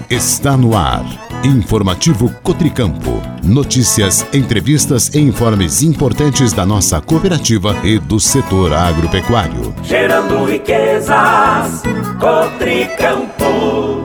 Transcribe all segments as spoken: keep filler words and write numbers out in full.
Está no ar. Informativo Cotricampo. Notícias, entrevistas e informes importantes da nossa cooperativa e do setor agropecuário. Gerando riquezas, Cotricampo.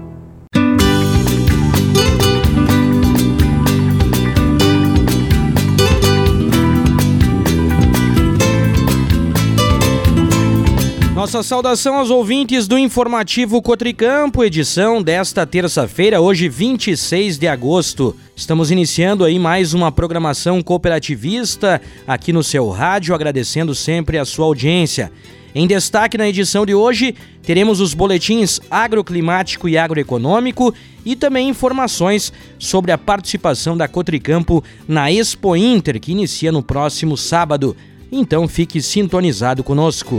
Nossa saudação aos ouvintes do Informativo Cotricampo, edição desta terça-feira, hoje vinte e seis de agosto. Estamos iniciando aí mais uma programação cooperativista aqui no seu rádio, agradecendo sempre a sua audiência. Em destaque na edição de hoje, teremos os boletins agroclimático e agroeconômico e também informações sobre a participação da Cotricampo na Expo Inter, que inicia no próximo sábado. Então fique sintonizado conosco.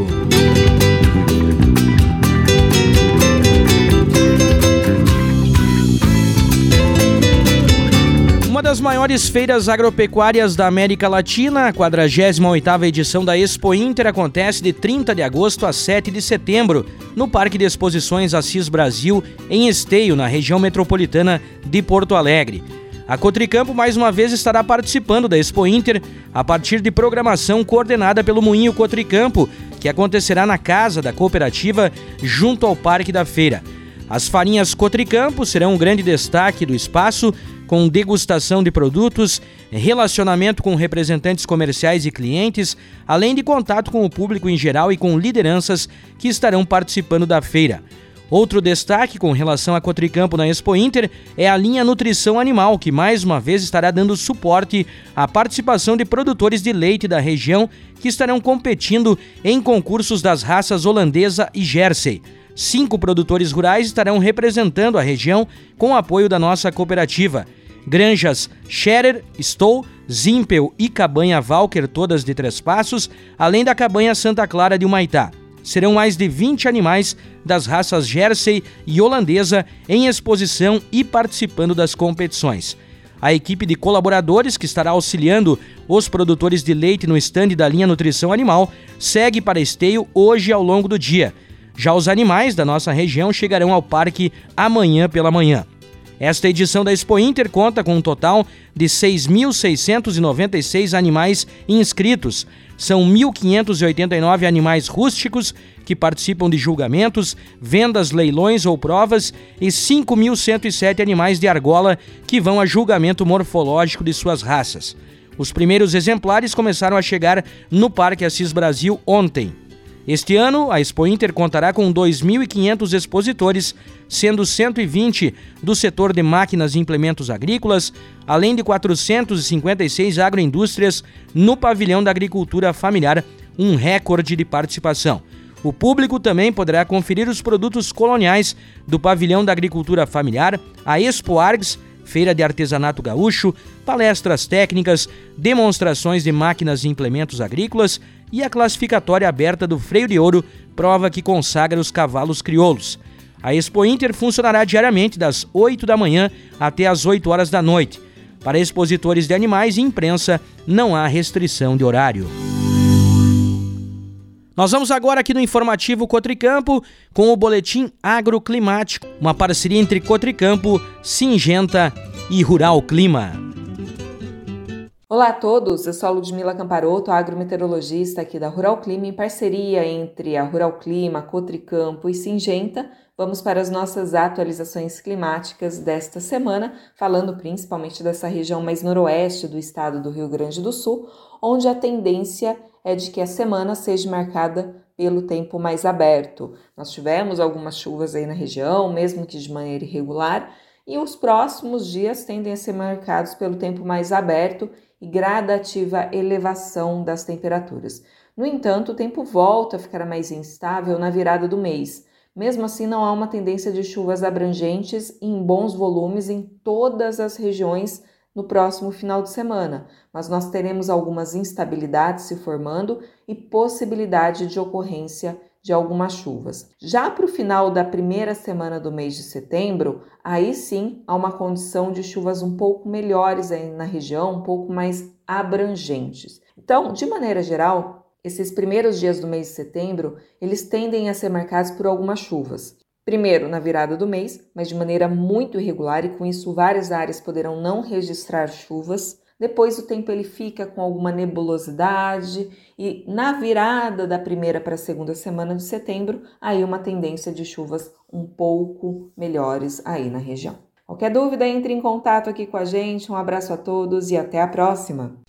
Uma das maiores feiras agropecuárias da América Latina, a quadragésima oitava edição da Expo Inter acontece de trinta de agosto a sete de setembro, no Parque de Exposições Assis Brasil, em Esteio, na região metropolitana de Porto Alegre. A Cotricampo mais uma vez estará participando da Expo Inter a partir de programação coordenada pelo Moinho Cotricampo, que acontecerá na Casa da Cooperativa, junto ao Parque da Feira. As farinhas Cotricampo serão um grande destaque do espaço, com degustação de produtos, relacionamento com representantes comerciais e clientes, além de contato com o público em geral e com lideranças que estarão participando da feira. Outro destaque com relação à Cotricampo na Expo Inter é a linha Nutrição Animal, que mais uma vez estará dando suporte à participação de produtores de leite da região que estarão competindo em concursos das raças holandesa e Jersey. Cinco produtores rurais estarão representando a região com o apoio da nossa cooperativa. Granjas Scherer, Stoll, Zimpel e Cabanha Valker, todas de Três Passos, além da Cabanha Santa Clara de Humaitá. Serão mais de vinte animais das raças Jersey e holandesa em exposição e participando das competições. A equipe de colaboradores que estará auxiliando os produtores de leite no estande da linha Nutrição Animal segue para Esteio hoje ao longo do dia. Já os animais da nossa região chegarão ao parque amanhã pela manhã. Esta edição da Expo Inter conta com um total de seis mil seiscentos e noventa e seis animais inscritos. São mil quinhentos e oitenta e nove animais rústicos que participam de julgamentos, vendas, leilões ou provas e cinco mil cento e sete animais de argola que vão a julgamento morfológico de suas raças. Os primeiros exemplares começaram a chegar no Parque Assis Brasil ontem. Este ano, a Expo Inter contará com dois mil e quinhentos expositores, sendo cento e vinte do setor de máquinas e implementos agrícolas, além de quatrocentas e cinquenta e seis agroindústrias no pavilhão da agricultura familiar, um recorde de participação. O público também poderá conferir os produtos coloniais do pavilhão da agricultura familiar, a Expo Args, feira de artesanato gaúcho, palestras técnicas, demonstrações de máquinas e implementos agrícolas e a classificatória aberta do Freio de Ouro, prova que consagra os cavalos crioulos. A Expo Inter funcionará diariamente das oito da manhã até as oito horas da noite. Para expositores de animais e imprensa, não há restrição de horário. Nós vamos agora aqui no Informativo Cotricampo com o Boletim Agroclimático, uma parceria entre Cotricampo, Singenta e Rural Clima. Olá a todos, eu sou a Ludmila Camparoto, agrometeorologista aqui da Rural Clima, em parceria entre a Rural Clima, Cotricampo e Singenta. Vamos para as nossas atualizações climáticas desta semana, falando principalmente dessa região mais noroeste do estado do Rio Grande do Sul, onde a tendência é de que a semana seja marcada pelo tempo mais aberto. Nós tivemos algumas chuvas aí na região, mesmo que de maneira irregular, e os próximos dias tendem a ser marcados pelo tempo mais aberto e gradativa elevação das temperaturas. No entanto, o tempo volta a ficar mais instável na virada do mês. Mesmo assim, não há uma tendência de chuvas abrangentes e em bons volumes em todas as regiões no próximo final de semana, mas nós teremos algumas instabilidades se formando e possibilidade de ocorrência de algumas chuvas. Já para o final da primeira semana do mês de setembro, aí sim há uma condição de chuvas um pouco melhores aí na região, um pouco mais abrangentes. Então, de maneira geral, esses primeiros dias do mês de setembro, eles tendem a ser marcados por algumas chuvas. Primeiro, na virada do mês, mas de maneira muito irregular e com isso várias áreas poderão não registrar chuvas. Depois o tempo ele fica com alguma nebulosidade e na virada da primeira para a segunda semana de setembro, aí uma tendência de chuvas um pouco melhores aí na região. Qualquer dúvida, entre em contato aqui com a gente. Um abraço a todos e até a próxima!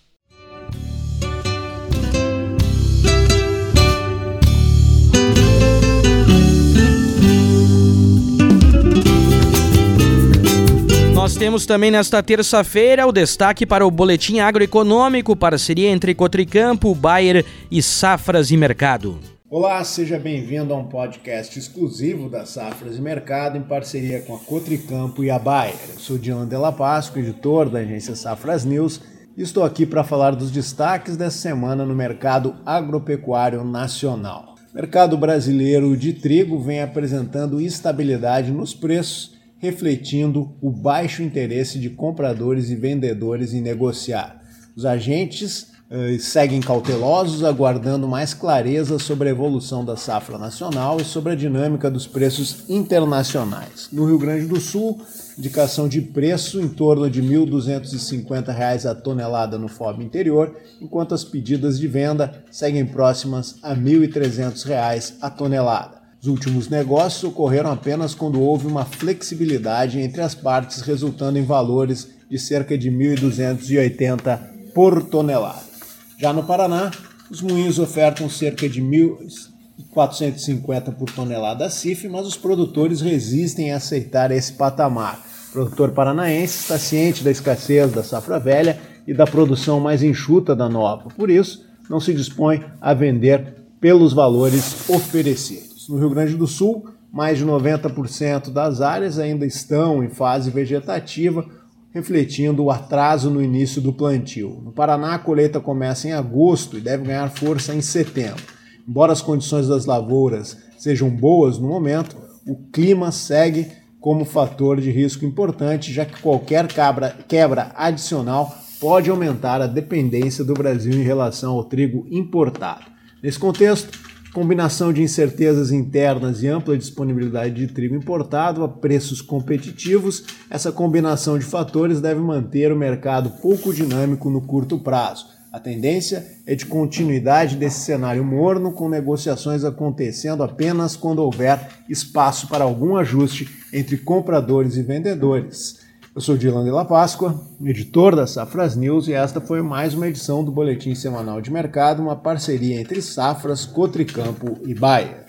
Nós temos também nesta terça-feira o destaque para o Boletim Agroeconômico, parceria entre Cotricampo, Bayer e Safras e Mercado. Olá, seja bem-vindo a um podcast exclusivo da Safras e Mercado em parceria com a Cotricampo e a Bayer. Eu sou Dilan Della Pasqua, editor da agência Safras News, e estou aqui para falar dos destaques dessa semana no mercado agropecuário nacional. O mercado brasileiro de trigo vem apresentando instabilidade nos preços, refletindo o baixo interesse de compradores e vendedores em negociar. Os agentes eh, seguem cautelosos, aguardando mais clareza sobre a evolução da safra nacional e sobre a dinâmica dos preços internacionais. No Rio Grande do Sul, indicação de preço em torno de mil duzentos e cinquenta reais a tonelada no F O B interior, enquanto as pedidas de venda seguem próximas a mil e trezentos reais a tonelada. Os últimos negócios ocorreram apenas quando houve uma flexibilidade entre as partes, resultando em valores de cerca de mil duzentos e oitenta reais por tonelada. Já no Paraná, os moinhos ofertam cerca de mil quatrocentos e cinquenta reais por tonelada C I F, mas os produtores resistem a aceitar esse patamar. O produtor paranaense está ciente da escassez da safra velha e da produção mais enxuta da nova, por isso não se dispõe a vender pelos valores oferecidos. No Rio Grande do Sul, mais de noventa por cento das áreas ainda estão em fase vegetativa, refletindo o atraso no início do plantio. No Paraná, a colheita começa em agosto e deve ganhar força em setembro. Embora as condições das lavouras sejam boas no momento, o clima segue como fator de risco importante, já que qualquer cabra, quebra adicional pode aumentar a dependência do Brasil em relação ao trigo importado. Nesse contexto, combinação de incertezas internas e ampla disponibilidade de trigo importado a preços competitivos, essa combinação de fatores deve manter o mercado pouco dinâmico no curto prazo. A tendência é de continuidade desse cenário morno, com negociações acontecendo apenas quando houver espaço para algum ajuste entre compradores e vendedores. Eu sou Dilan Della Pasqua, editor da Safras News, e esta foi mais uma edição do Boletim Semanal de Mercado, uma parceria entre Safras, Cotricampo e Bayer.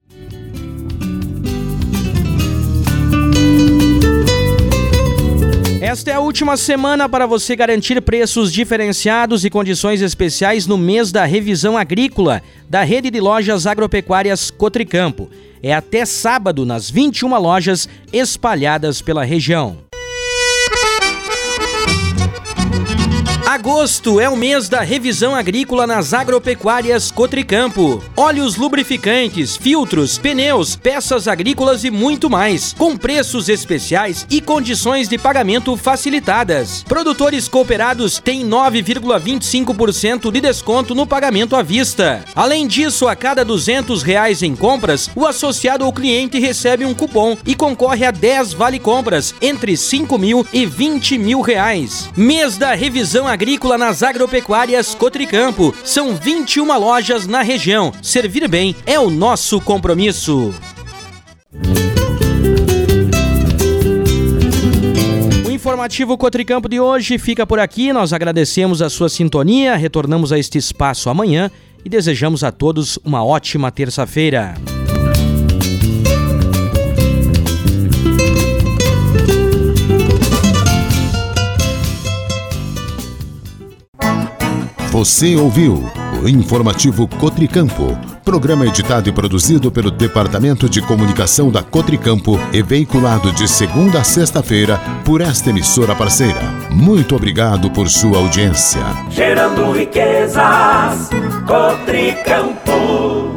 Esta é a última semana para você garantir preços diferenciados e condições especiais no mês da revisão agrícola da rede de lojas agropecuárias Cotricampo. É até sábado nas vinte e uma lojas espalhadas pela região. Agosto é o mês da revisão agrícola nas agropecuárias Cotricampo. Óleos lubrificantes, filtros, pneus, peças agrícolas e muito mais, com preços especiais e condições de pagamento facilitadas. Produtores cooperados têm nove vírgula vinte e cinco por cento de desconto no pagamento à vista. Além disso, a cada duzentos reais em compras, o associado ou cliente recebe um cupom e concorre a dez vale-compras entre cinco mil e vinte mil reais. Mês da revisão agrícola agrícola nas agropecuárias Cotricampo. São vinte e uma lojas na região. Servir bem é o nosso compromisso. O informativo Cotricampo de hoje fica por aqui. Nós agradecemos a sua sintonia, retornamos a este espaço amanhã e desejamos a todos uma ótima terça-feira. Você ouviu o informativo Cotricampo, programa editado e produzido pelo Departamento de Comunicação da Cotricampo e veiculado de segunda a sexta-feira por esta emissora parceira. Muito obrigado por sua audiência. Gerando riquezas, Cotricampo.